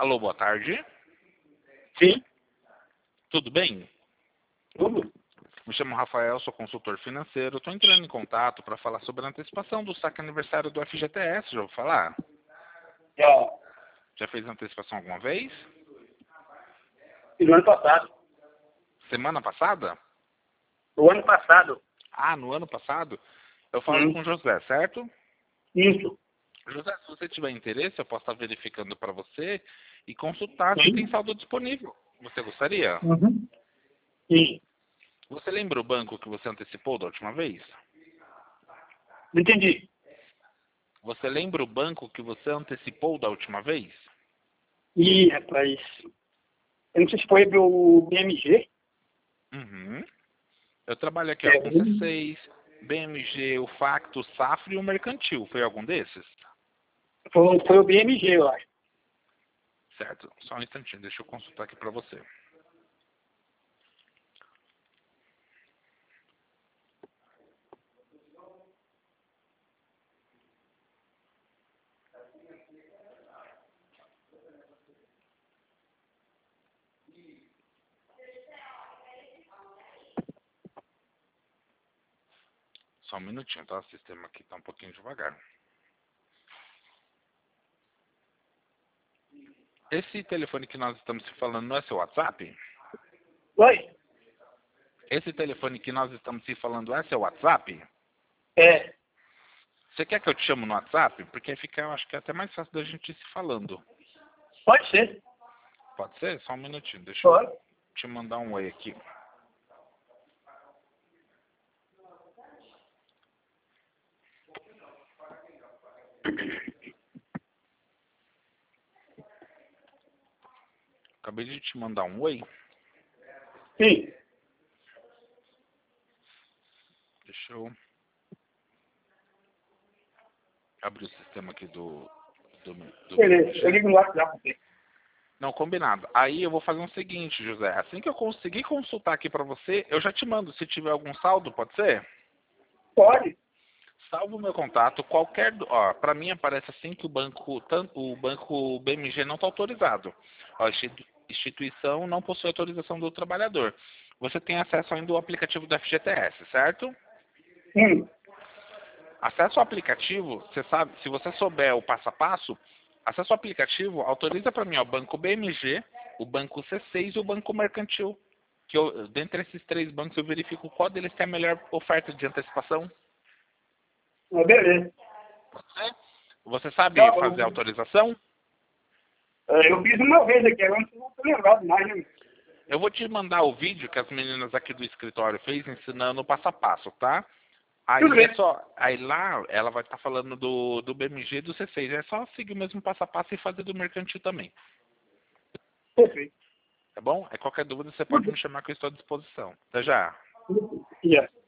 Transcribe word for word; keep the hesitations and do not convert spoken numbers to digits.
Alô, boa tarde. Sim, Tudo bem? tudo. Me chamo Rafael, sou consultor financeiro. Estou entrando em contato para falar sobre a antecipação do saque aniversário do F G T S. Já ouviu falar? Já Já fez antecipação alguma vez? fiz no ano passado. Semana passada? O ano passado. Ah, no ano passado? Eu falo Hum, com o José, certo? isso. José, se você tiver interesse, eu posso estar verificando para você e consultar se tem Sim. saldo disponível. Você gostaria? Uhum. Sim. Você lembra o banco que você antecipou da última vez? Não entendi. Você lembra o banco que você antecipou da última vez? Ih, rapaz. Eu não sei se foi pro B M G. Uhum. Eu trabalho aqui ó, É, com C seis, B M G, o Facto, o Safra e o Mercantil. Foi algum desses? foi, foi o B M G, eu acho. Certo. Só um instantinho, deixa eu consultar aqui para você. Só um minutinho, tá? O sistema aqui tá um pouquinho devagar. Esse telefone que nós estamos se falando não é seu WhatsApp? Oi? Esse telefone que nós estamos se falando é seu WhatsApp? É. Você quer que eu te chame no WhatsApp? Porque fica, eu acho que é até mais fácil da gente ir se falando. Pode ser. Pode ser? Só um minutinho, deixa eu Pode. te mandar um oi aqui. Acabei de te mandar um oi. Sim. Deixa eu abrir o sistema aqui do, do, do Beleza. Eu B M G. ligo no WhatsApp pra você. Não, combinado. Aí eu vou fazer o seguinte, José. Assim que eu conseguir consultar aqui pra você, eu já te mando. Se tiver algum saldo, pode ser? Pode. Salvo o meu contato. Qualquer... do- Ó, pra mim aparece assim que o banco, tanto, o banco B M G não está autorizado. Ó, institu- instituição não possui autorização do trabalhador. Você tem acesso ainda ao aplicativo do F G T S, certo? Hum. Acesso ao aplicativo, você sabe, se você souber o passo a passo, acesso ao aplicativo, autoriza para mim ó, o banco B M G, o banco C seis e o banco Mercantil. Que eu, dentre esses três bancos eu verifico qual deles tem a melhor oferta de antecipação. Ah, beleza. Pode ser? Você sabe Tá fazer a bom. autorização? É, eu fiz uma vez aqui, agora não estou lembrado mais, né? Eu vou te mandar o vídeo que as meninas aqui do escritório fez ensinando o passo a passo, tá? Tudo Aí é bem. só, aí lá ela vai estar falando do, do B M G e do C seis. É só seguir o mesmo passo a passo e fazer do Mercantil também. Perfeito. Tá bom? É qualquer dúvida você Tudo pode me chamar que eu estou à disposição. Até já. bem. Yeah.